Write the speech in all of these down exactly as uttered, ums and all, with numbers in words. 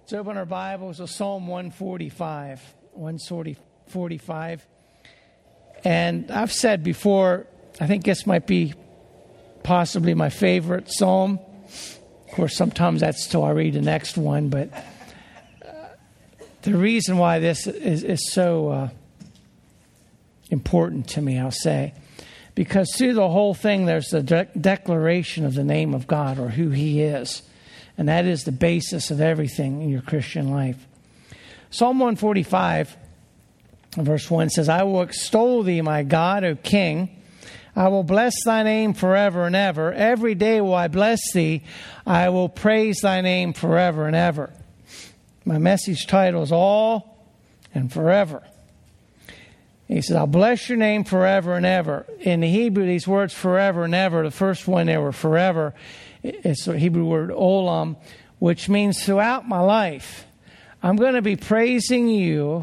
Let's open our Bibles to Psalm one forty-five. one forty-five. And I've said before, I think this might be possibly my favorite psalm. Of course, sometimes that's till I read the next one. But uh, the reason why this is, is so uh, important to me, I'll say, because through the whole thing, there's the de- declaration of the name of God or who He is. And that is the basis of everything in your Christian life. Psalm one forty-five, verse one says, I will extol thee, my God, O King. I will bless thy name forever and ever. Every day will I bless thee. I will praise thy name forever and ever. My message title is All and Forever. He says, I'll bless your name forever and ever. In the Hebrew, these words forever and ever, the first one they were forever. It's the Hebrew word olam, which means throughout my life, I'm going to be praising you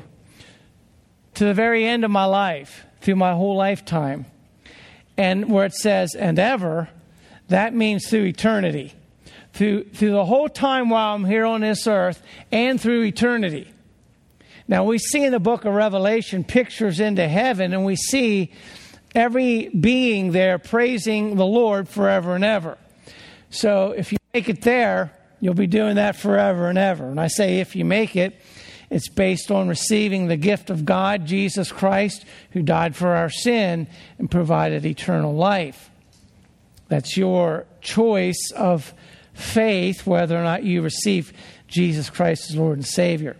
to the very end of my life, through my whole lifetime. And where it says, and ever, that means through eternity. Through, through the whole time while I'm here on this earth and through eternity. Now, we see in the book of Revelation pictures into heaven, and we see every being there praising the Lord forever and ever. So if you make it there, you'll be doing that forever and ever. And I say if you make it, it's based on receiving the gift of God, Jesus Christ, who died for our sin and provided eternal life. That's your choice of faith, whether or not you receive Jesus Christ as Lord and Savior.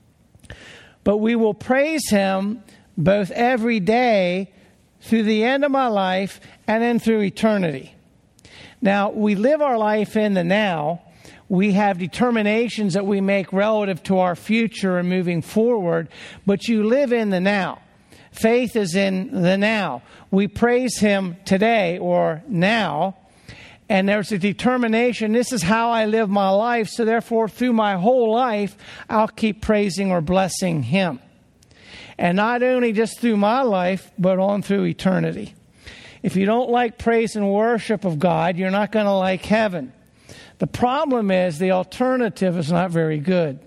But we will praise Him both every day through the end of my life and then through eternity. Now, we live our life in the now. We have determinations that we make relative to our future and moving forward, but you live in the now. Faith is in the now. We praise Him today or now, and there's a determination. This is how I live my life, so therefore through my whole life, I'll keep praising or blessing Him. And not only just through my life, but on through eternity. If you don't like praise and worship of God, you're not going to like heaven. The problem is the alternative is not very good.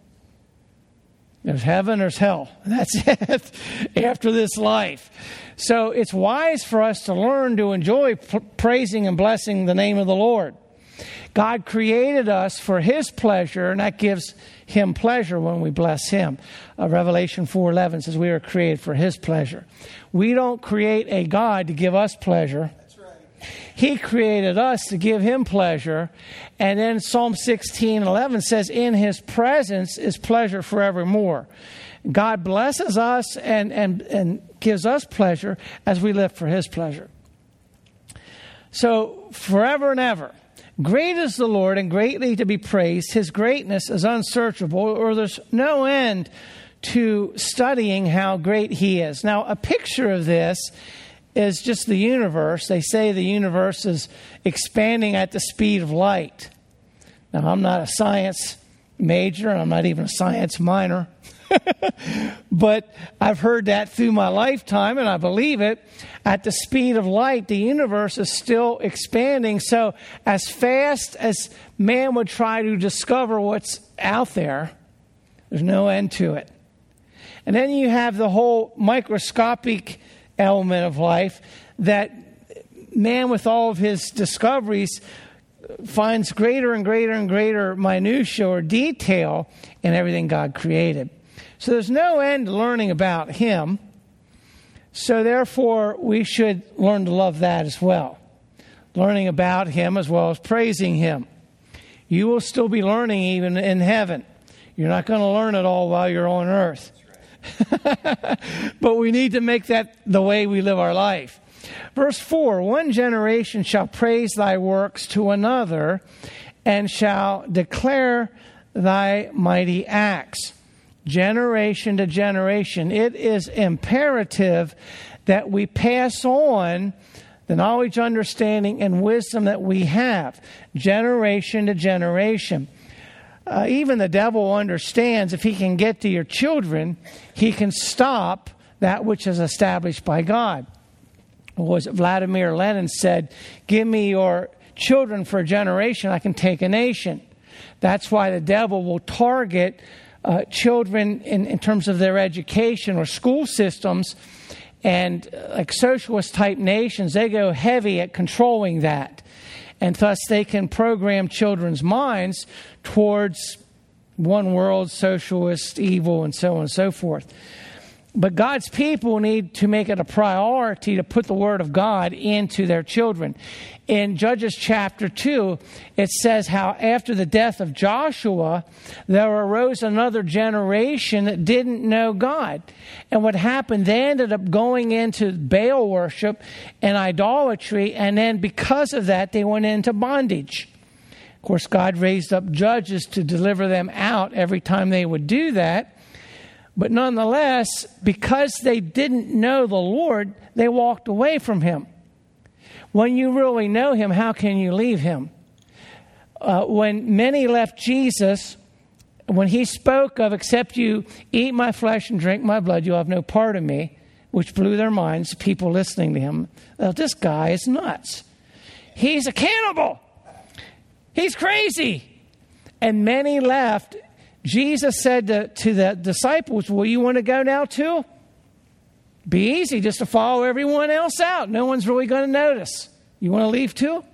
There's heaven, there's hell. That's it after this life. So it's wise for us to learn to enjoy p- praising and blessing the name of the Lord. God created us for His pleasure, and that gives Him pleasure when we bless Him. Uh, Revelation four eleven says we are created for His pleasure. We don't create a God to give us pleasure. That's right. He created us to give Him pleasure. And then Psalm sixteen eleven says, in His presence is pleasure forevermore. God blesses us and, and, and gives us pleasure as we live for His pleasure. So forever and ever. Great is the Lord and greatly to be praised. His greatness is unsearchable, or there's no end to studying how great He is. Now, a picture of this is just the universe. They say the universe is expanding at the speed of light. Now, I'm not a science major, and I'm not even a science minor. But I've heard that through my lifetime, and I believe it. At the speed of light, the universe is still expanding. So as fast as man would try to discover what's out there, there's no end to it. And then you have the whole microscopic element of life that man, with all of his discoveries, finds greater and greater and greater minutia or detail in everything God created. So there's no end to learning about Him. So therefore, we should learn to love that as well. Learning about Him as well as praising Him. You will still be learning even in heaven. You're not going to learn it all while you're on earth. But we need to make that the way we live our life. Verse four, one generation shall praise thy works to another and shall declare thy mighty acts. Generation to generation. It is imperative that we pass on the knowledge, understanding, and wisdom that we have. Generation to generation. Uh, even the devil understands if he can get to your children, he can stop that which is established by God. Was it Vladimir Lenin said, give me your children for a generation, I can take a nation. That's why the devil will target uh, children in, in terms of their education or school systems. And uh, like socialist type nations, they go heavy at controlling that. And thus they can program children's minds towards one world, socialist, evil, and so on and so forth. But God's people need to make it a priority to put the Word of God into their children. In Judges chapter two, it says how after the death of Joshua, there arose another generation that didn't know God. And what happened, they ended up going into Baal worship and idolatry, and then because of that, they went into bondage. Of course, God raised up judges to deliver them out every time they would do that. But nonetheless, because they didn't know the Lord, they walked away from Him. When you really know Him, how can you leave Him? Uh, when many left Jesus, when He spoke of, except you eat my flesh and drink my blood, you'll have no part of me, which blew their minds, people listening to Him. Well, this guy is nuts. He's a cannibal. He's crazy. And many left. Jesus said to, to the disciples, well, you want to go now too? Be easy just to follow everyone else out. No one's really going to notice. You want to leave too?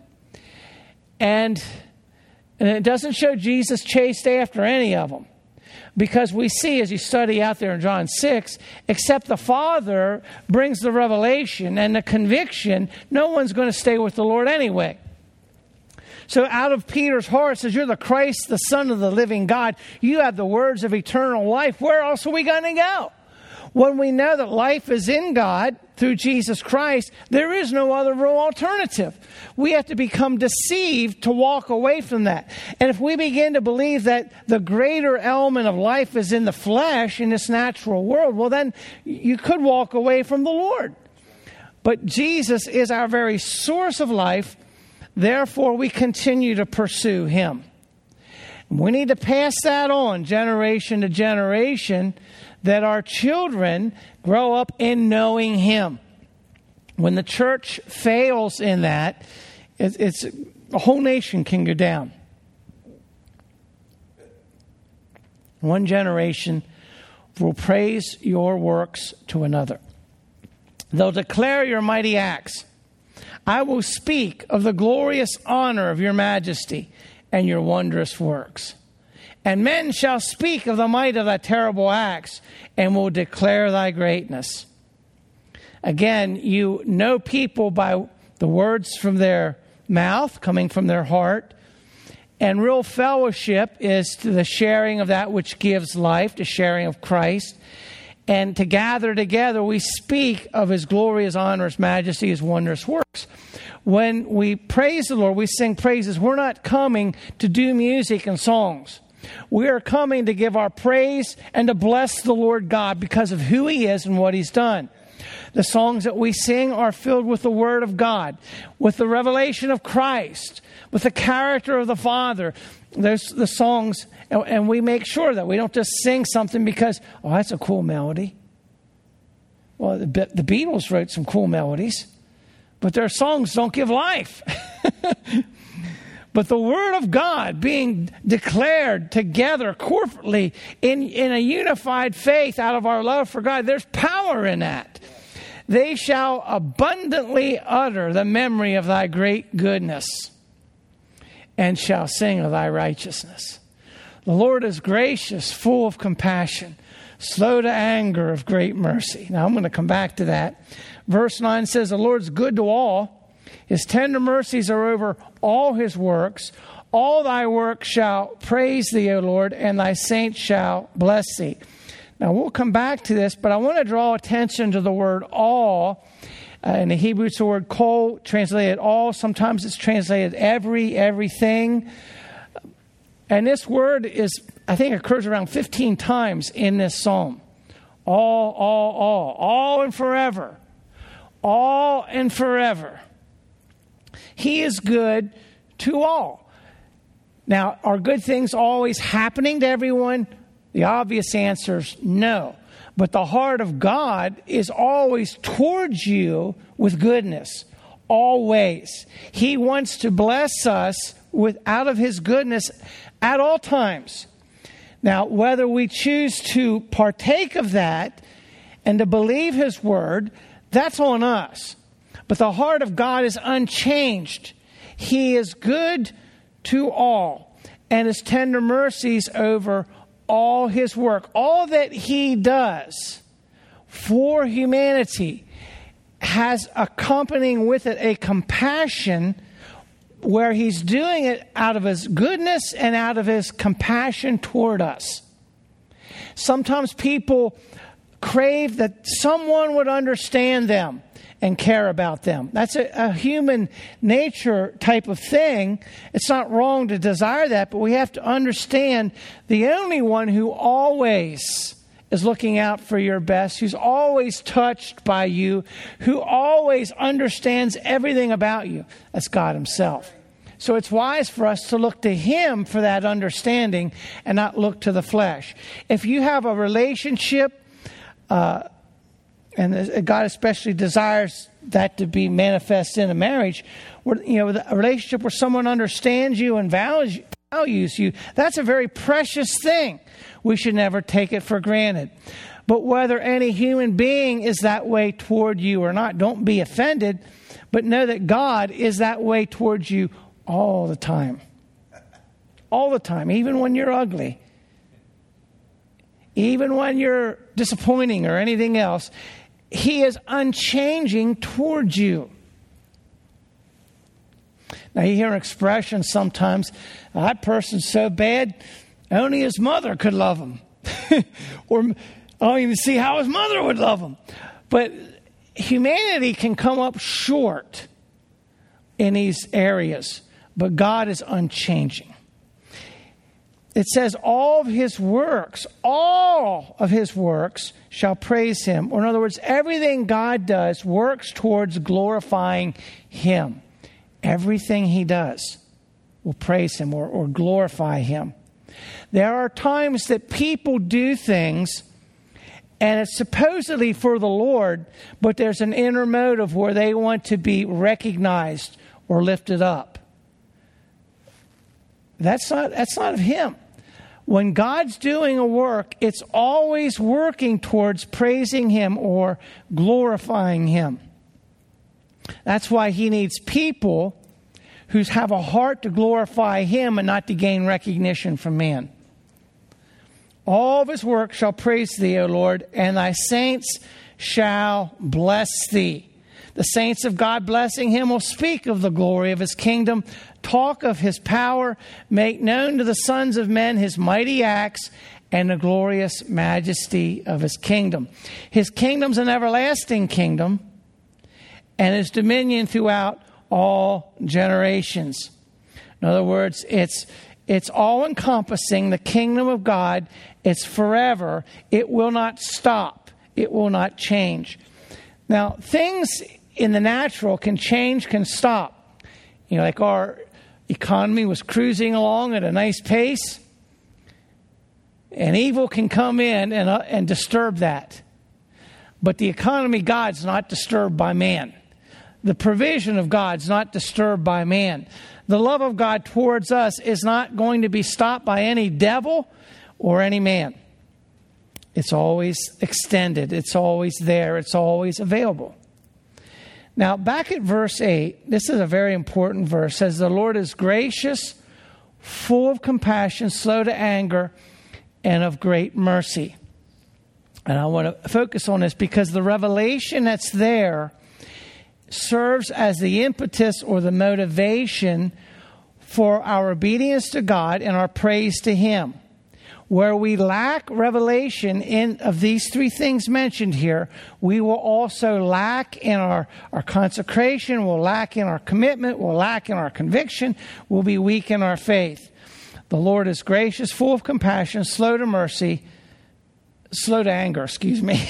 And, and it doesn't show Jesus chased after any of them. Because we see, as you study out there in John six, except the Father brings the revelation and the conviction, no one's going to stay with the Lord anyway. So out of Peter's heart says, you're the Christ, the Son of the living God. You have the words of eternal life. Where else are we going to go? When we know that life is in God through Jesus Christ, there is no other real alternative. We have to become deceived to walk away from that. And if we begin to believe that the greater element of life is in the flesh, in this natural world, well, then you could walk away from the Lord. But Jesus is our very source of life. Therefore, we continue to pursue Him. We need to pass that on generation to generation, that our children grow up in knowing Him. When the church fails in that, it's, it's a whole nation can go down. One generation will praise your works to another. They'll declare your mighty acts. I will speak of the glorious honor of your majesty and your wondrous works. And men shall speak of the might of thy terrible acts and will declare thy greatness. Again, you know people by the words from their mouth, coming from their heart. And real fellowship is to the sharing of that which gives life, the sharing of Christ. And to gather together, we speak of His glorious honor, His majesty, His wondrous works. When we praise the Lord, we sing praises. We're not coming to do music and songs. We are coming to give our praise and to bless the Lord God because of who He is and what He's done. The songs that we sing are filled with the Word of God, with the revelation of Christ, with the character of the Father. There's the songs, and we make sure that we don't just sing something because, oh, that's a cool melody. Well, the, the Beatles wrote some cool melodies, but their songs don't give life. But the Word of God being declared together corporately in, in a unified faith out of our love for God, there's power in that. They shall abundantly utter the memory of thy great goodness and shall sing of thy righteousness. The Lord is gracious, full of compassion, slow to anger, of great mercy. Now I'm going to come back to that. Verse nine says, the Lord's good to all. His tender mercies are over all His works. All thy works shall praise thee, O Lord, and thy saints shall bless thee. Now, we'll come back to this, but I want to draw attention to the word all. Uh, in the Hebrew, it's the word kol, translated all. Sometimes it's translated every, everything. And this word is, I think, occurs around fifteen times in this psalm. All, all, all. All and forever. All and forever. He is good to all. Now, are good things always happening to everyone? The obvious answer is no. But the heart of God is always towards you with goodness. Always. He wants to bless us with out of His goodness at all times. Now, whether we choose to partake of that and to believe his word, that's on us. But the heart of God is unchanged. He is good to all, and his tender mercies over all his work. All that he does for humanity has accompanying with it a compassion where he's doing it out of his goodness and out of his compassion toward us. Sometimes people crave that someone would understand them and care about them. That's a, a human nature type of thing. It's not wrong to desire that, but we have to understand the only one who always is looking out for your best, who's always touched by you, who always understands everything about you, that's God himself. So it's wise for us to look to him for that understanding and not look to the flesh. If you have a relationship, uh, and God especially desires that to be manifest in a marriage, where, you know, a relationship where someone understands you and values values you, that's a very precious thing. We should never take it for granted. But whether any human being is that way toward you or not, don't be offended, but know that God is that way towards you all the time. All the time, even when you're ugly. Even when you're disappointing or anything else, he is unchanging towards you. Now you hear expressions sometimes, that person's so bad, only his mother could love him. Or I don't even see how his mother would love him. But humanity can come up short in these areas, but God is unchanging. It says all of his works, all of his works shall praise him. Or in other words, everything God does works towards glorifying him. Everything he does will praise him or, or glorify him. There are times that people do things and it's supposedly for the Lord, but there's an inner motive where they want to be recognized or lifted up. That's not, that's not of him. When God's doing a work, it's always working towards praising him or glorifying him. That's why he needs people who have a heart to glorify him and not to gain recognition from man. All of his work shall praise thee, O Lord, and thy saints shall bless thee. The saints of God blessing him will speak of the glory of his kingdom, talk of his power, make known to the sons of men his mighty acts and the glorious majesty of his kingdom. His kingdom's an everlasting kingdom, and his dominion throughout all generations. In other words, it's it's all-encompassing, the kingdom of God. It's forever. It will not stop. It will not change. Now, things in the natural can change, can stop. You know, like our economy was cruising along at a nice pace, and evil can come in and, uh, and disturb that. But the economy of God's not disturbed by man. The provision of God's not disturbed by man. The love of God towards us is not going to be stopped by any devil or any man. It's always extended. It's always there. It's always available. Now, back at verse eight, this is a very important verse. It says, the Lord is gracious, full of compassion, slow to anger, and of great mercy. And I want to focus on this because the revelation that's there serves as the impetus or the motivation for our obedience to God and our praise to him. Where we lack revelation in of these three things mentioned here, we will also lack in our, our consecration, we'll lack in our commitment, we'll lack in our conviction, we'll be weak in our faith. The Lord is gracious, full of compassion, slow to mercy, slow to anger, excuse me,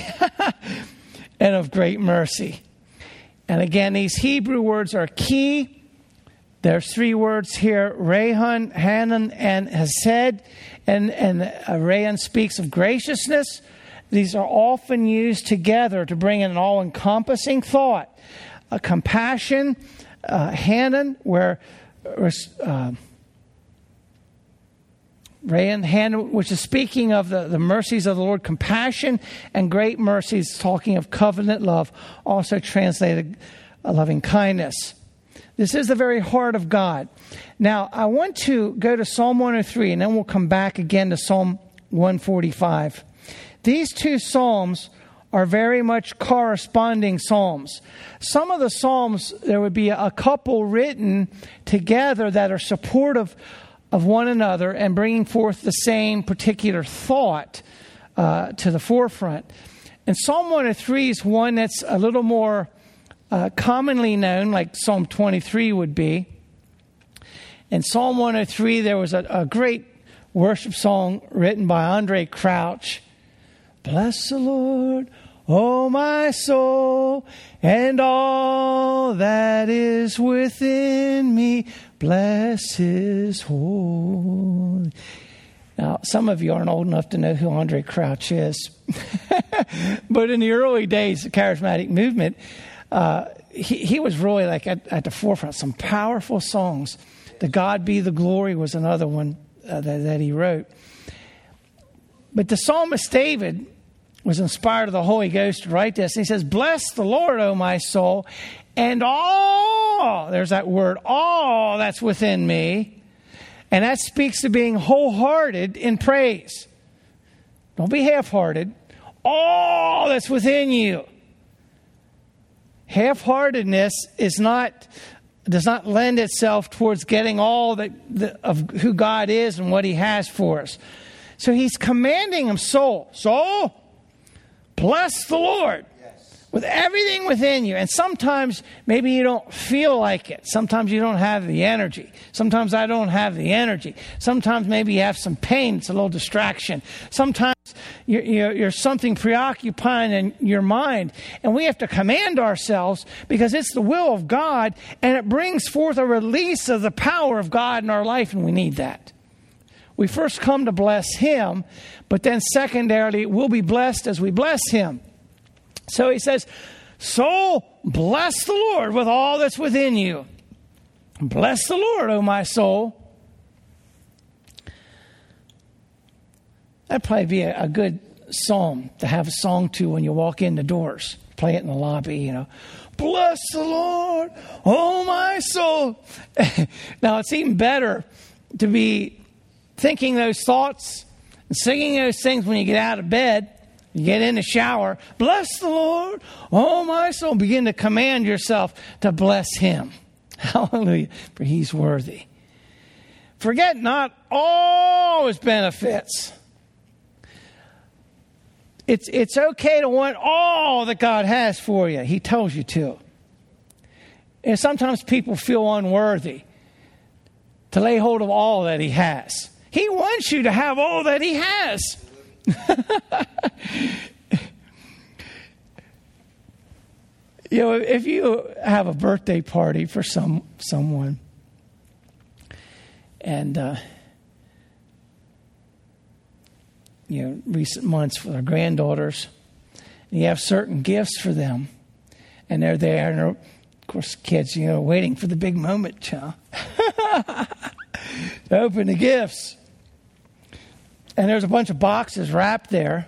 and of great mercy. And again, these Hebrew words are key. There's three words here, Rehan, Hanan, and Hesed. And, and uh, Rehan speaks of graciousness. These are often used together to bring in an all-encompassing thought. A compassion, uh, Hanan, where uh, right hand, which is speaking of the, the mercies of the Lord, compassion and great mercies, talking of covenant love, also translated uh, loving kindness. This is the very heart of God. Now, I want to go to Psalm one oh three, and then we'll come back again to Psalm one forty-five. These two psalms are very much corresponding psalms. Some of the psalms, there would be a couple written together that are supportive of one another and bringing forth the same particular thought uh, to the forefront. And Psalm one oh three is one that's a little more uh, commonly known, like Psalm twenty-three would be. In Psalm one oh three, there was a, a great worship song written by Andre Crouch. Bless the Lord, O my soul, and all that is within me. Bless his holy. Now, some of you aren't old enough to know who Andre Crouch is. But in the early days of the charismatic movement, uh, he, he was really like at, at the forefront. Some powerful songs. The God Be the Glory was another one uh, that, that he wrote. But the psalmist David was inspired of the Holy Ghost to write this. And he says, bless the Lord, O my soul, and all, there's that word, all that's within me. And that speaks to being wholehearted in praise. Don't be half-hearted. All that's within you. Half-heartedness is not, does not lend itself towards getting all that, the, of who God is and what he has for us. So he's commanding him, soul, soul, bless the Lord with everything within you. And sometimes maybe you don't feel like it. Sometimes you don't have the energy. Sometimes I don't have the energy. Sometimes maybe you have some pain. It's a little distraction. Sometimes you're, you're, you're something preoccupying in your mind. And we have to command ourselves because it's the will of God. And it brings forth a release of the power of God in our life. And we need that. We first come to bless him. But then secondarily, we'll be blessed as we bless him. So he says, soul, bless the Lord with all that's within you. Bless the Lord, O my soul. That'd probably be a, a good psalm to have a song to when you walk in the doors. Play it in the lobby, you know. Bless the Lord, oh my soul. Now, it's even better to be thinking those thoughts and singing those things when you get out of bed. You get in the shower, bless the Lord, oh my soul. Begin to command yourself to bless him. Hallelujah, for he's worthy. Forget not all his benefits. It's, it's okay to want all that God has for you. He tells you to. And sometimes people feel unworthy to lay hold of all that he has. He wants you to have all that he has. You know, if you have a birthday party for some someone, and uh, you know, recent months for their granddaughters, and you have certain gifts for them, and they're there, and they're, of course, kids, you know, waiting for the big moment, huh? to open the gifts. And there's a bunch of boxes wrapped there.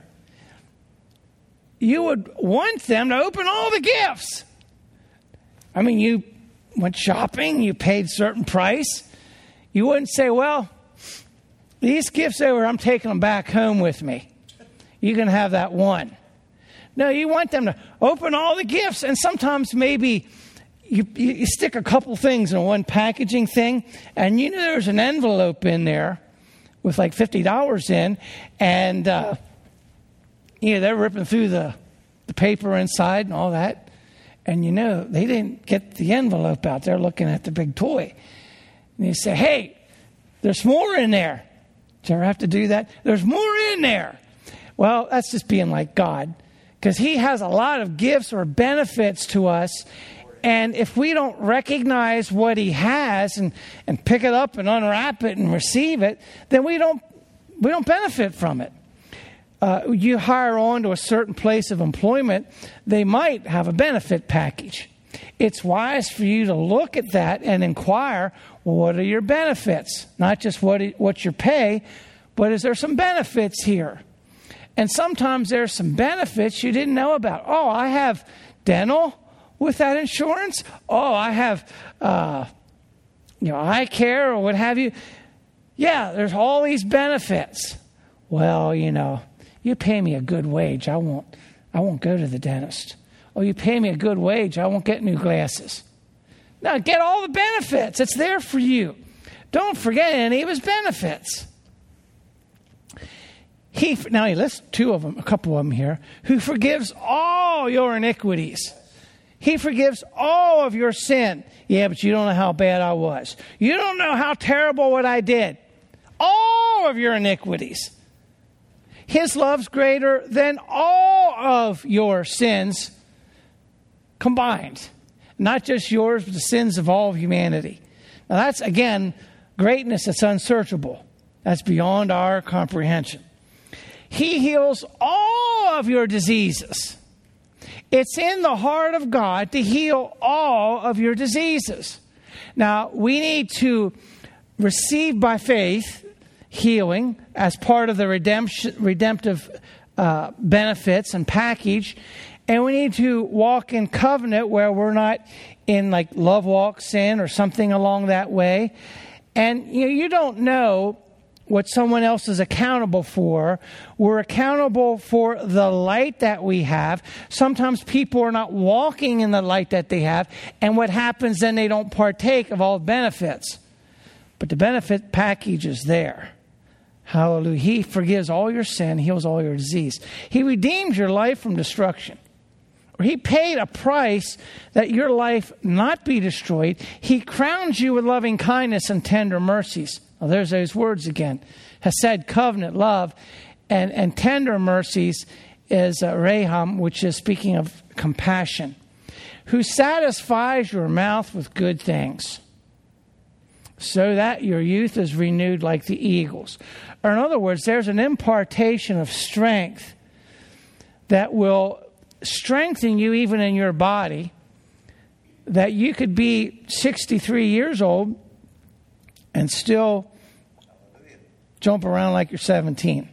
You would want them to open all the gifts. I mean, you went shopping, you paid a certain price. You wouldn't say, well, these gifts over, I'm taking them back home with me. You can have that one. No, you want them to open all the gifts. And sometimes maybe you, you, you stick a couple things in one packaging thing, and you know there's an envelope in there with like fifty dollars in, and uh, you know, they're ripping through the, the paper inside and all that. And you know, they didn't get the envelope out. They're looking at the big toy. And you say, hey, there's more in there. Did you ever have to do that? There's more in there. Well, that's just being like God. Because he has a lot of gifts or benefits to us. And if we don't recognize what he has and, and pick it up and unwrap it and receive it, then we don't we don't benefit from it. Uh, you hire on to a certain place of employment, they might have a benefit package. It's wise for you to look at that and inquire, well, what are your benefits? Not just what what's your pay. but is there some benefits here? And sometimes there's some benefits you didn't know about. Oh, I have dental with that insurance. Oh, I have, uh, you know, eye care or what have you. Yeah, there's all these benefits. Well, you know, you pay me a good wage, I won't, I won't go to the dentist. Oh, you pay me a good wage, I won't get new glasses. Now, get all the benefits. It's there for you. Don't forget any of his benefits. He, now he lists two of them, a couple of them here, who forgives all your iniquities. He forgives all of your sin. Yeah, but you don't know how bad I was. You don't know how terrible what I did. All of your iniquities. His love's greater than all of your sins combined. Not just yours, but the sins of all of humanity. Now that's, again, greatness that's unsearchable. That's beyond our comprehension. He heals all of your diseases. It's in the heart of God to heal all of your diseases. Now, we need to receive by faith healing as part of the redemption, redemptive uh, benefits and package. And we need to walk in covenant where we're not in like love walk sin or something along that way. And you know, you don't know what someone else is accountable for. We're accountable for the light that we have. Sometimes people are not walking in the light that they have. And what happens then, they don't partake of all the benefits. But the benefit package is there. Hallelujah. He forgives all your sin, heals all your disease. He redeems your life from destruction. Or he paid a price that your life not be destroyed. He crowns you with loving kindness and tender mercies. Well, there's those words again. Hesed, covenant, love, and, and tender mercies is uh, Raham, which is speaking of compassion. Who satisfies your mouth with good things, so that your youth is renewed like the eagles. Or in other words, there's an impartation of strength that will strengthen you even in your body, that you could be sixty-three years old and still jump around like you're seventeen.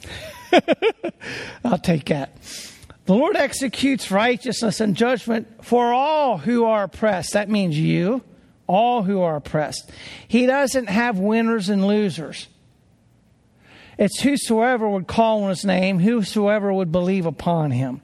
I'll take that. The Lord executes righteousness and judgment for all who are oppressed. That means you, all who are oppressed. He doesn't have winners and losers. It's whosoever would call on his name, whosoever would believe upon him.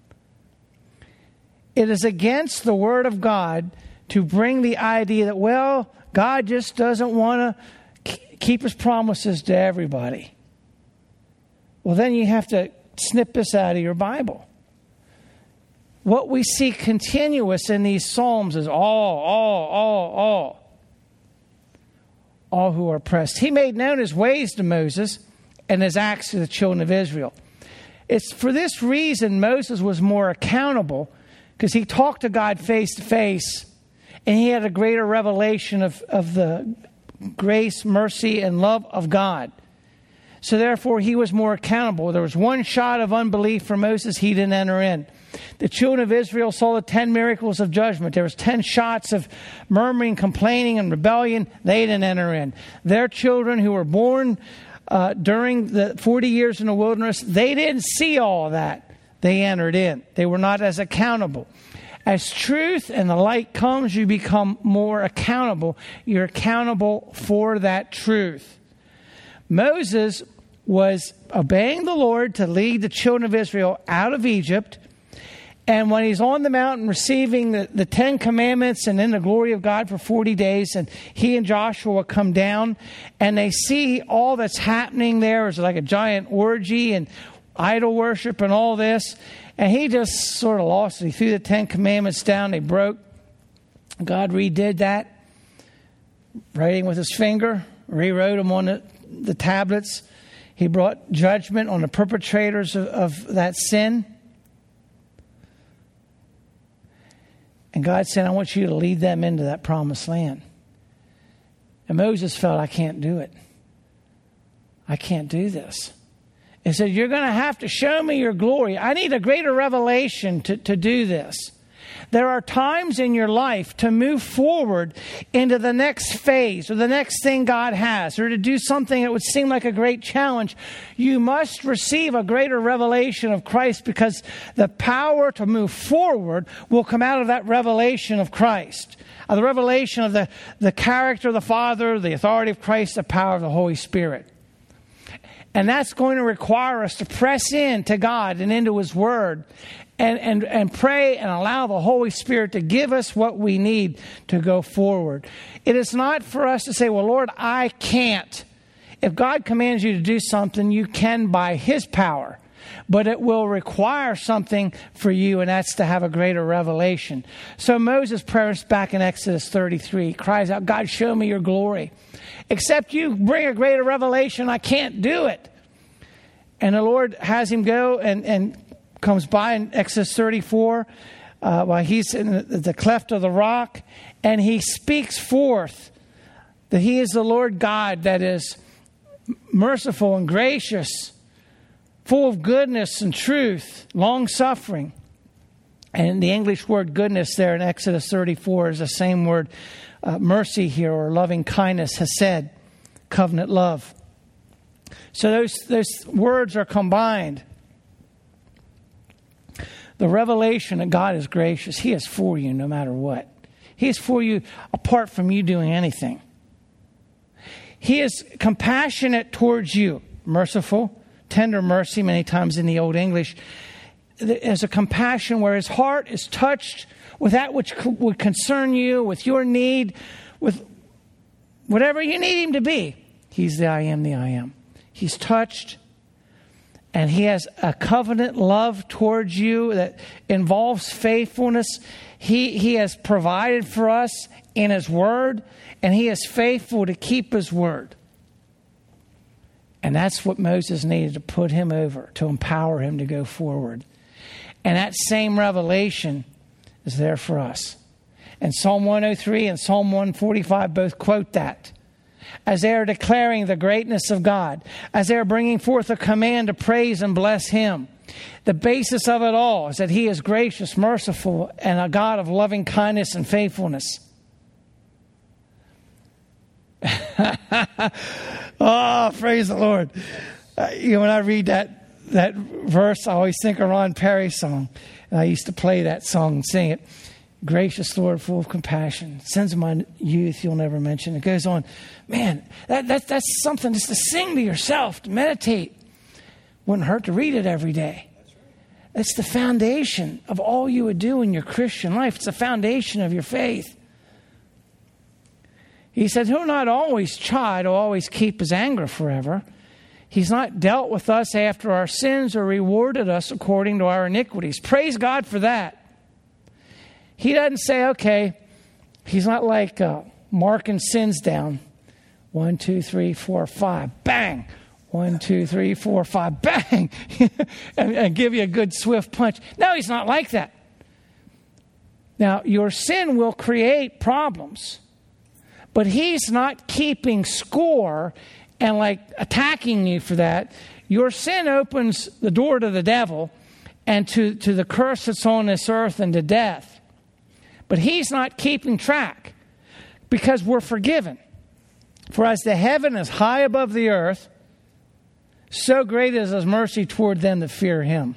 It is against the word of God to bring the idea that, well, God just doesn't want to keep his promises to everybody. Well, then you have to snip this out of your Bible. What we see continuous in these Psalms is all, all, all, all. All who are oppressed. He made known his ways to Moses and his acts to the children of Israel. It's for this reason Moses was more accountable, because he talked to God face to face, and he had a greater revelation of, of the grace, mercy, and love of God. So therefore, he was more accountable. There was one shot of unbelief for Moses, he didn't enter in. The children of Israel saw the ten miracles of judgment. There was ten shots of murmuring, complaining, and rebellion. They didn't enter in. Their children who were born uh, during the forty years in the wilderness, they didn't see all of that. They entered in. They were not as accountable. As truth and the light comes, you become more accountable. You're accountable for that truth. Moses was obeying the Lord to lead the children of Israel out of Egypt. And when he's on the mountain receiving the, the Ten Commandments and in the glory of God for forty days, and he and Joshua come down and they see all that's happening there. It's like a giant orgy and idol worship and all this. And he just sort of lost it. He threw the Ten Commandments down. They broke. God redid that. Writing with his finger. Rewrote them on the, the tablets. He brought judgment on the perpetrators of, of that sin. And God said, I want you to lead them into that promised land. And Moses felt, I can't do it. I can't do this. He said, you're going to have to show me your glory. I need a greater revelation to, to do this. There are times in your life to move forward into the next phase or the next thing God has, or to do something that would seem like a great challenge. You must receive a greater revelation of Christ, because the power to move forward will come out of that revelation of Christ. Uh, the revelation of the, the character of the Father, the authority of Christ, the power of the Holy Spirit. And that's going to require us to press in to God and into His Word and, and, and pray and allow the Holy Spirit to give us what we need to go forward. It is not for us to say, well, Lord, I can't. If God commands you to do something, you can by His power. But it will require something for you, and that's to have a greater revelation. So Moses prays back in Exodus thirty-three, cries out, God, show me your glory. Except you bring a greater revelation, I can't do it. And the Lord has him go and, and comes by in Exodus thirty-four uh, while he's in the, the cleft of the rock, and he speaks forth that he is the Lord God that is merciful and gracious, full of goodness and truth, long-suffering. And the English word goodness there in Exodus thirty-four is the same word uh, mercy here, or loving kindness, hesed, covenant love. So those, those words are combined. The revelation that God is gracious. He is for you no matter what. He is for you apart from you doing anything. He is compassionate towards you, merciful, tender mercy, many times in the Old English. There's a compassion where His heart is touched with that which would concern you, with your need, with whatever you need Him to be. He's the I am, the I am. He's touched, and He has a covenant love towards you that involves faithfulness. He, he has provided for us in His Word, and He is faithful to keep His Word. And that's what Moses needed to put him over, to empower him to go forward. And that same revelation is there for us. And Psalm one oh three and Psalm one forty-five both quote that. As they are declaring the greatness of God, as they are bringing forth a command to praise and bless Him. The basis of it all is that He is gracious, merciful, and a God of loving kindness and faithfulness. Oh, praise the Lord. Uh, you know, when I read that that verse, I always think of Ron Perry's song. And I used to play that song and sing it. Gracious Lord, full of compassion. Sins of my youth you'll never mention. It goes on. Man, that, that that's something just to sing to yourself, to meditate. Wouldn't hurt to read it every day. It's the foundation of all you would do in your Christian life. It's the foundation of your faith. He said, he'll not always try to always keep His anger forever. He's not dealt with us after our sins or rewarded us according to our iniquities. Praise God for that. He doesn't say, okay, He's not like uh, marking sins down. One, two, three, four, five, bang. One, two, three, four, five, bang. and, and give you a good swift punch. No, He's not like that. Now, your sin will create problems. But He's not keeping score and like attacking you for that. Your sin opens the door to the devil and to, to the curse that's on this earth and to death. But He's not keeping track because we're forgiven. For as the heaven is high above the earth, so great is His mercy toward them that fear Him.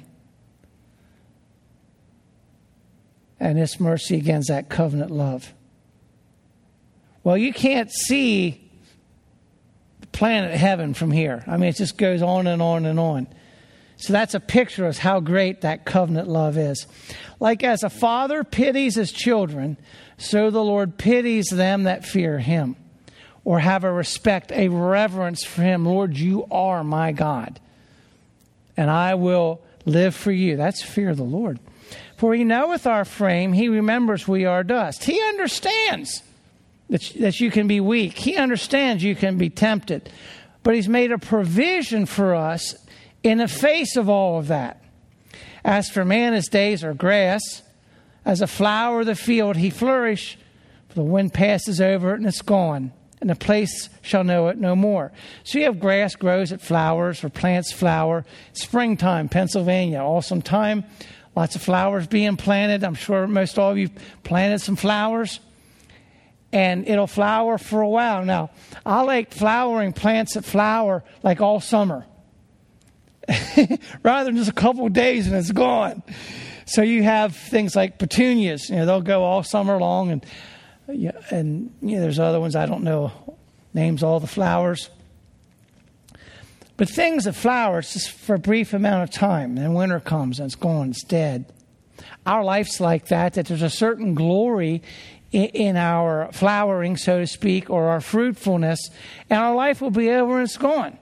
And this mercy against that covenant love. Well, you can't see the planet heaven from here. I mean, it just goes on and on and on. So that's a picture of how great that covenant love is. Like as a father pities his children, so the Lord pities them that fear Him, or have a respect, a reverence for Him. Lord, you are my God, and I will live for you. That's fear of the Lord. For He knoweth our frame, He remembers we are dust. He understands that, that you can be weak. He understands you can be tempted. But He's made a provision for us in the face of all of that. As for man, his days are grass. As a flower of the field, he flourish. For the wind passes over it and it's gone. And the place shall know it no more. So you have grass grows, it flowers, or plants flower. Springtime, Pennsylvania, awesome time. Lots of flowers being planted. I'm sure most all of you planted some flowers. And it'll flower for a while. Now, I like flowering plants that flower like all summer. Rather than just a couple of days and it's gone. So you have things like petunias. You know, they'll go all summer long. And, yeah, and you know, there's other ones I don't know names all the flowers. But things that flower, it's just for a brief amount of time. Then winter comes and it's gone, it's dead. Our life's like that, that there's a certain glory in, in our flowering, so to speak, or our fruitfulness, and our life will be over and it's gone.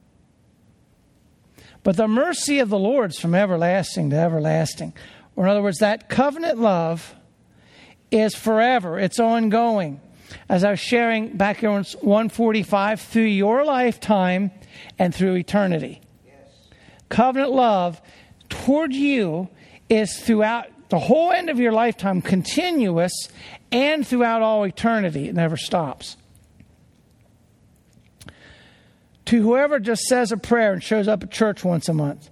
But the mercy of the Lord is from everlasting to everlasting. Or in other words, that covenant love is forever. It's ongoing. As I was sharing back in one forty-five, through your lifetime and through eternity. Yes. Covenant love toward you is throughout the whole end of your lifetime, continuous, and throughout all eternity. It never stops. To whoever just says a prayer and shows up at church once a month.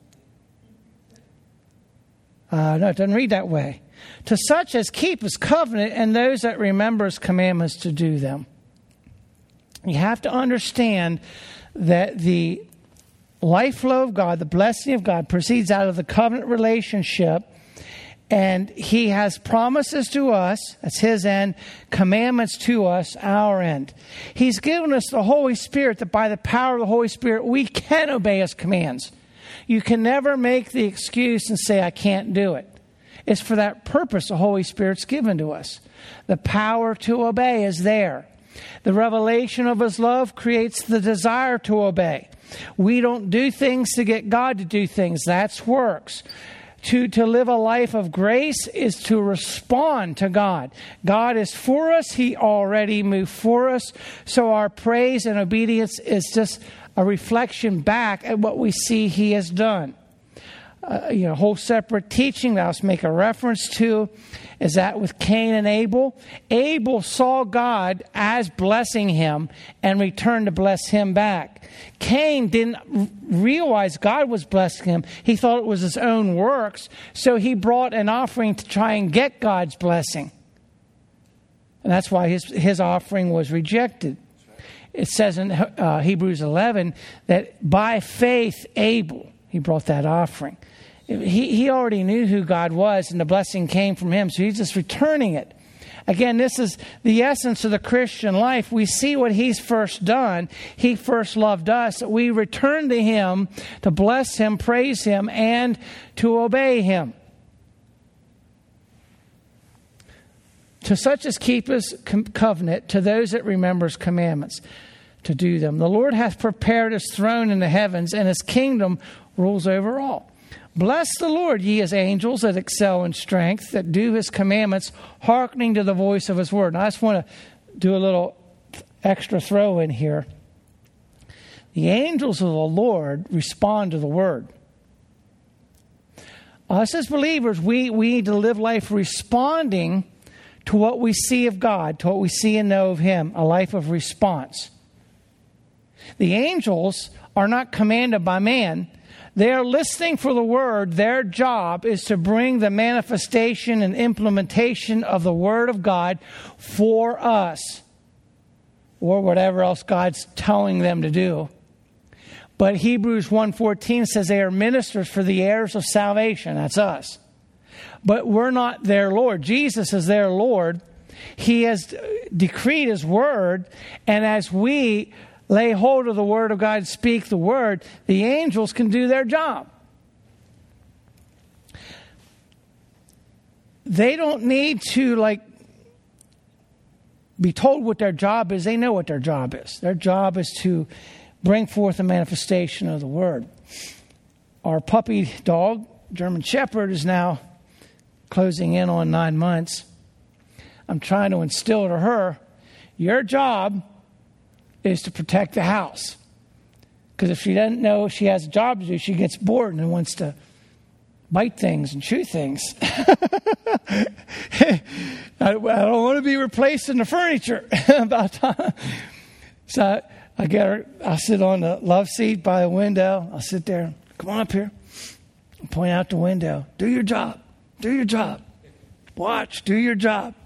Uh, no, it doesn't read that way. To such as keep his covenant and those that remember his commandments to do them. You have to understand that the life flow of God, the blessing of God, proceeds out of the covenant relationship. And he has promises to us, that's his end, commandments to us, our end. He's given us the Holy Spirit that by the power of the Holy Spirit, we can obey his commands. You can never make the excuse and say, I can't do it. It's for that purpose the Holy Spirit's given to us. The power to obey is there. The revelation of his love creates the desire to obey. We don't do things to get God to do things. That's works. To, to live a life of grace is to respond to God. God is for us. He already moved for us. So our praise and obedience is just a reflection back at what we see he has done. Uh, you know, a whole separate teaching that I'll make a reference to is that with Cain and Abel. Abel saw God as blessing him and returned to bless him back. Cain didn't realize God was blessing him. He thought it was his own works, so he brought an offering to try and get God's blessing. And that's why his, his offering was rejected. It says in uh, Hebrews eleven that by faith Abel, he brought that offering. He, he already knew who God was and the blessing came from him, so he's just returning it. Again, this is the essence of the Christian life. We see what he's first done. He first loved us. We return to him to bless him, praise him, and to obey him. To such as keep his covenant, to those that remember his commandments, to do them. The Lord hath prepared his throne in the heavens, and his kingdom rules over all. Bless the Lord, ye his angels that excel in strength, that do his commandments, hearkening to the voice of his word. Now, I just want to do a little extra throw in here. The angels of the Lord respond to the word. Us as believers, we, we need to live life responding to what we see of God, to what we see and know of him, a life of response. The angels are not commanded by man. They are listening for the word. Their job is to bring the manifestation and implementation of the word of God for us, or whatever else God's telling them to do. But Hebrews one fourteen says they are ministers for the heirs of salvation. That's us. But we're not their Lord. Jesus is their Lord. He has decreed his word, and as we lay hold of the word of God, speak the word, the angels can do their job. They don't need to like be told what their job is. They know what their job is. Their job is to bring forth a manifestation of the word. Our puppy dog, German Shepherd, is now closing in on nine months. I'm trying to instill to her, your job is to protect the house. Because if she doesn't know she has a job to do, she gets bored and wants to bite things and chew things. I, I don't want to be replaced in the furniture. About time. So I get her, I'll sit on the love seat by the window. I'll sit there. Come on up here. Point out the window. Do your job. do your job. Watch, do your job.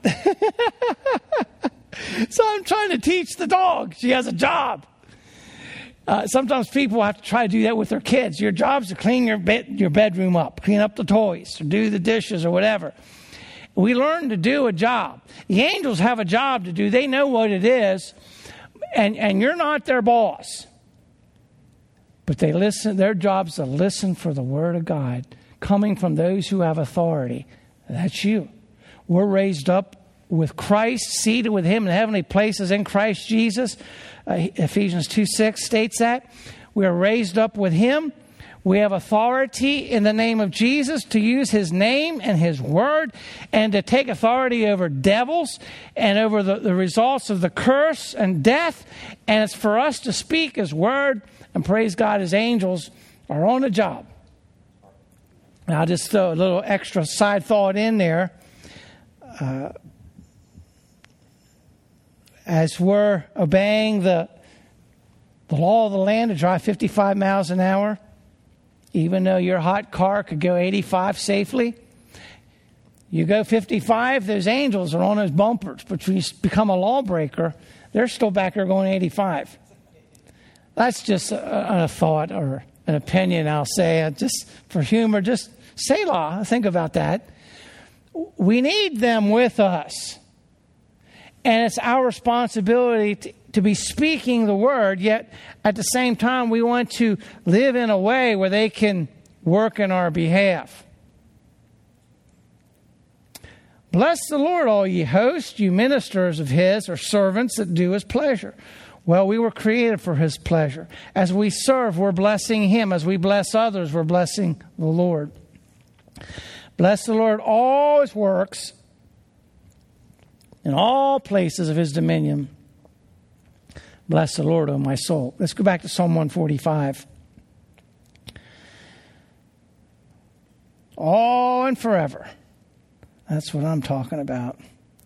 So I'm trying to teach the dog. She has a job. Uh, sometimes people have to try to do that with their kids. Your job is to clean your bed, your bedroom up, clean up the toys, or do the dishes or whatever. We learn to do a job. The angels have a job to do. They know what it is, and, and you're not their boss. But they listen. Their job is to listen for the word of God coming from those who have authority. That's you. We're raised up with Christ, seated with him in heavenly places in Christ Jesus. Uh, Ephesians two six states that. We are raised up with him. We have authority in the name of Jesus to use his name and his word and to take authority over devils and over the, the results of the curse and death. And it's for us to speak his word, and praise God, his angels are on the job. Now, I'll just throw a little extra side thought in there. Uh, as we're obeying the, the law of the land to drive fifty-five miles an hour, even though your hot car could go eighty-five safely, you go fifty-five, those angels are on those bumpers. But when you become a lawbreaker, they're still back there going eighty-five. That's just a, a thought or an opinion, I'll say. Just for humor, just Selah, think about that. We need them with us. And it's our responsibility to, to be speaking the word, yet at the same time we want to live in a way where they can work in our behalf. Bless the Lord, all ye hosts, you ministers of his, or servants that do his pleasure. Well, we were created for his pleasure. As we serve, we're blessing him. As we bless others, we're blessing the Lord. Bless the Lord, all his works, in all places of his dominion. Bless the Lord, O my soul. Let's go back to Psalm one forty-five. All and forever. That's what I'm talking about.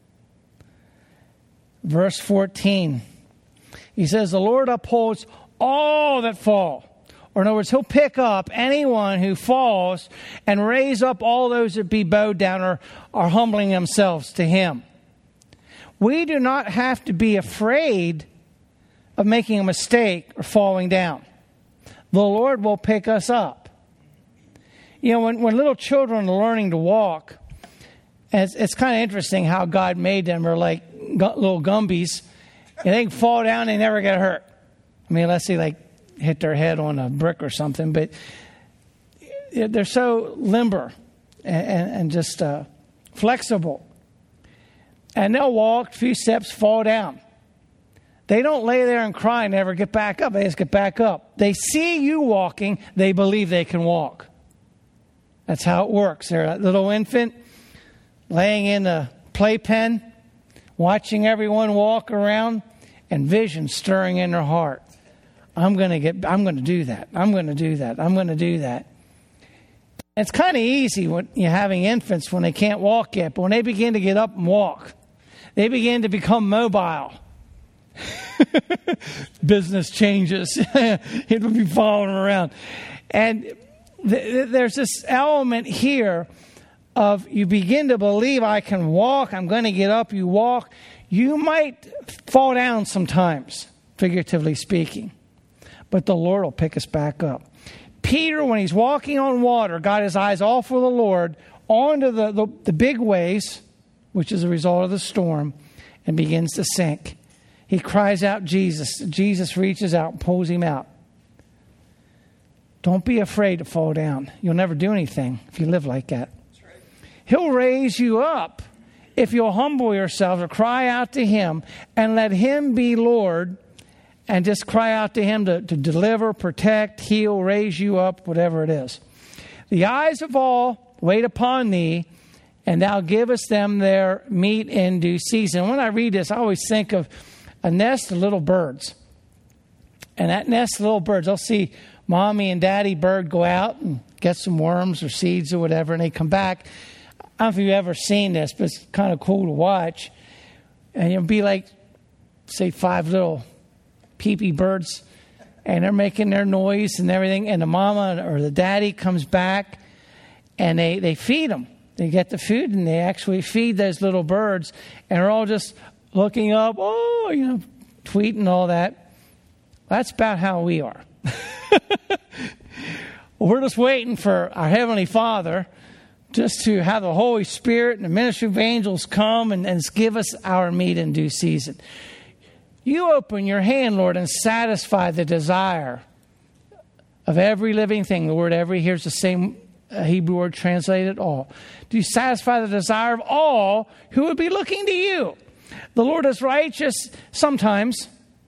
Verse fourteen. He says, the Lord upholds all that fall. Or in other words, he'll pick up anyone who falls and raise up all those that be bowed down or are humbling themselves to him. We do not have to be afraid of making a mistake or falling down. The Lord will pick us up. You know, when, when little children are learning to walk, it's, it's kind of interesting how God made them. They're like gu- little Gumbies. And they can fall down, they never get hurt. I mean, unless they like hit their head on a brick or something. But they're so limber and, and, and just uh, flexible. And they'll walk a few steps, fall down. They don't lay there and cry and never get back up. They just get back up. They see you walking, they believe they can walk. That's how it works. They're a little infant laying in a playpen, watching everyone walk around, and vision stirring in their heart. I'm going to get. I'm going to do that. I'm going to do that. I'm going to do that. It's kind of easy when you're having infants when they can't walk yet, but when they begin to get up and walk, they begin to become mobile. Business changes. It will be following around. And th- th- there's this element here of you begin to believe I can walk. I'm going to get up. You walk. You might fall down sometimes, figuratively speaking. But the Lord will pick us back up. Peter, when he's walking on water, got his eyes off of the Lord onto the, the, the big waves, which is a result of the storm, and begins to sink. He cries out, Jesus. Jesus reaches out and pulls him out. Don't be afraid to fall down. You'll never do anything if you live like that. That's right. He'll raise you up if you'll humble yourself or cry out to him and let him be Lord. And just cry out to him to, to deliver, protect, heal, raise you up, whatever it is. The eyes of all wait upon thee, and thou givest them their meat in due season. When I read this, I always think of a nest of little birds. And that nest of little birds, I'll see mommy and daddy bird go out and get some worms or seeds or whatever, and they come back. I don't know if you've ever seen this, but it's kind of cool to watch. And you'll be like, say, five little peepee birds, and they're making their noise and everything, and the mama or the daddy comes back and they, they feed them. They get the food and they actually feed those little birds, and they're all just looking up, oh, you know, tweeting all that. That's about how we are. We're just waiting for our Heavenly Father just to have the Holy Spirit and the ministry of angels come and, and give us our meat in due season. You open your hand, Lord, and satisfy the desire of every living thing. The word every here is the same Hebrew word translated all. Do you satisfy the desire of all who would be looking to you? The Lord is righteous sometimes.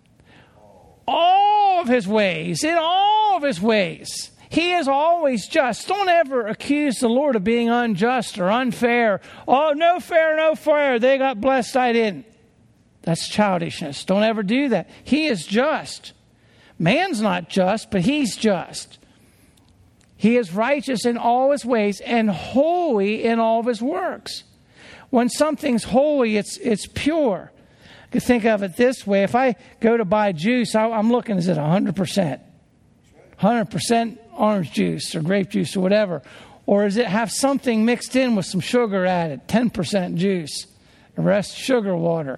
All of his ways, in all of his ways. He is always just. Don't ever accuse the Lord of being unjust or unfair. Oh, no fair, no fair. They got blessed, I didn't. That's childishness. Don't ever do that. He is just. Man's not just, but he's just. He is righteous in all his ways and holy in all of his works. When something's holy, it's it's pure. You can think of it this way. If I go to buy juice, I, I'm looking, is it one hundred percent? one hundred percent orange juice or grape juice or whatever. Or does it have something mixed in with some sugar added? ten percent juice. The rest sugar water.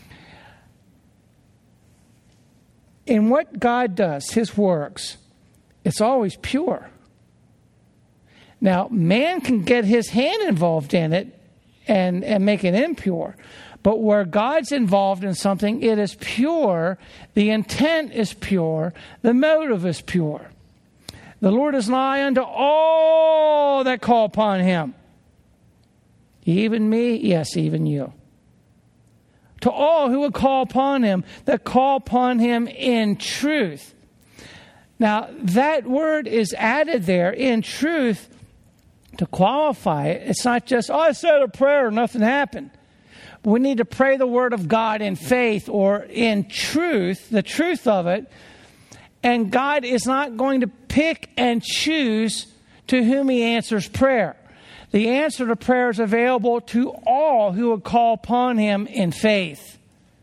In what God does, his works, it's always pure. Now, man can get his hand involved in it and, and make it impure. But where God's involved in something, it is pure. The intent is pure. The motive is pure. The Lord is nigh unto all that call upon him. Even me? Yes, even you. To all who would call upon him, that call upon him in truth. Now, that word is added there, in truth, to qualify it. It's not just, oh, I said a prayer, nothing happened. We need to pray the word of God in faith or in truth, the truth of it. And God is not going to pick and choose to whom he answers prayer. The answer to prayer is available to all who would call upon him in faith.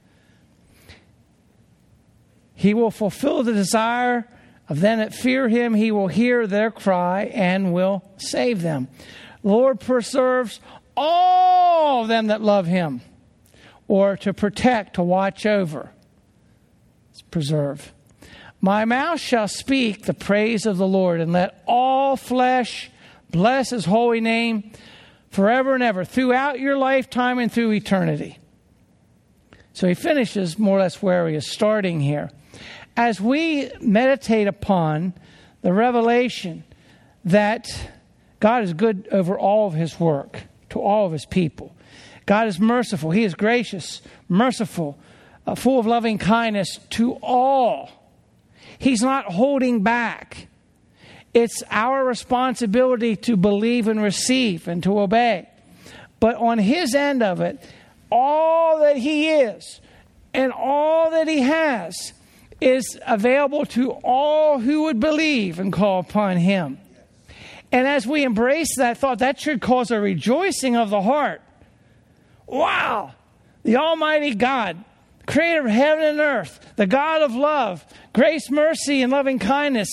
He will fulfill the desire of them that fear him. He will hear their cry and will save them. The Lord preserves all them that love him, or to protect, to watch over. It's preserve. My mouth shall speak the praise of the Lord, and let all flesh bless his holy name forever and ever, throughout your lifetime and through eternity. So he finishes more or less where he is starting here. As we meditate upon the revelation that God is good over all of his work, to all of his people. God is merciful. He is gracious, merciful, uh, full of loving kindness to all. He's not holding back. It's our responsibility to believe and receive and to obey. But on his end of it, all that he is and all that he has is available to all who would believe and call upon him. And as we embrace that thought, that should cause a rejoicing of the heart. Wow! The Almighty God, creator of heaven and earth, the God of love, grace, mercy, and loving kindness,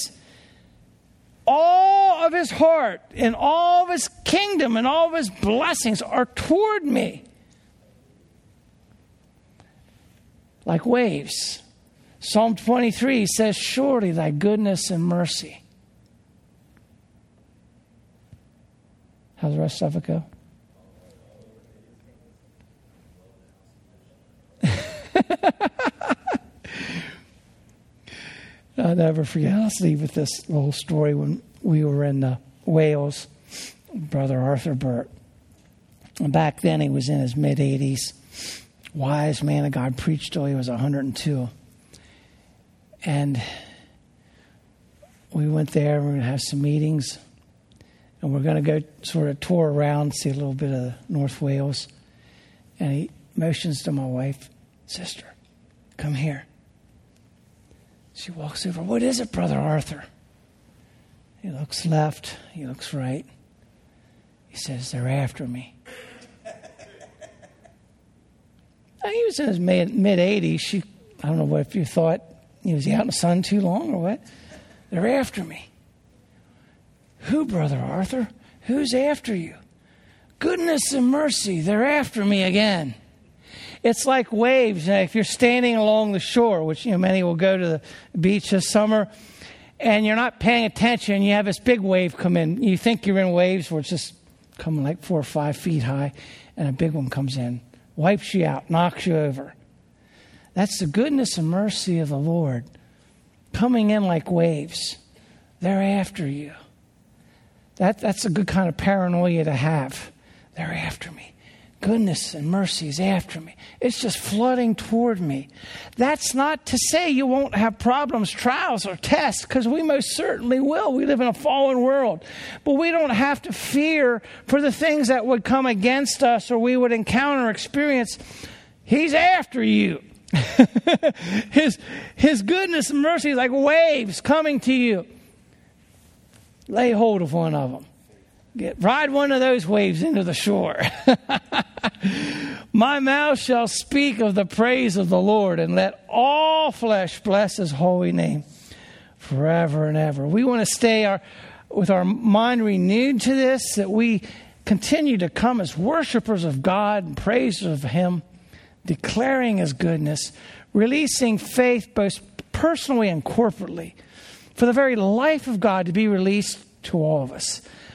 all of his heart and all of his kingdom and all of his blessings are toward me. Like waves. Psalm twenty-three says, surely thy goodness and mercy. How's the rest of it go? I'll never forget. I'll leave with this little story. When we were in uh, Wales, Brother Arthur Burt. And back then he was in his mid-eighties. Wise man of God, preached till he was one hundred two. And we went there. We're going to have some meetings. And we're going to go sort of tour around, see a little bit of North Wales. And he motions to my wife, sister, come here. She walks over. What is it, Brother Arthur? He looks left. He looks right. He says, they're after me. Now, he was in his mid-eighties. She, I don't know what if you thought, he was out in the sun too long or what? They're after me. Who, Brother Arthur? Who's after you? Goodness and mercy, they're after me again. It's like waves. If you're standing along the shore, which, you know, many will go to the beach this summer, and you're not paying attention, you have this big wave come in. You think you're in waves where it's just coming like four or five feet high, and a big one comes in, wipes you out, knocks you over. That's the goodness and mercy of the Lord coming in like waves. They're after you. That, that's a good kind of paranoia to have. They're after me. Goodness and mercy is after me. It's just flooding toward me. That's not to say you won't have problems, trials, or tests, because we most certainly will. We live in a fallen world. But we don't have to fear for the things that would come against us or we would encounter or experience. He's after you. his, his goodness and mercy is like waves coming to you. Lay hold of one of them. Get, ride one of those waves into the shore. My mouth shall speak of the praise of the Lord, and let all flesh bless his holy name forever and ever. We want to stay our, with our mind renewed to this, that we continue to come as worshipers of God and praisers of him, declaring his goodness, releasing faith both personally and corporately, for the very life of God to be released to all of us.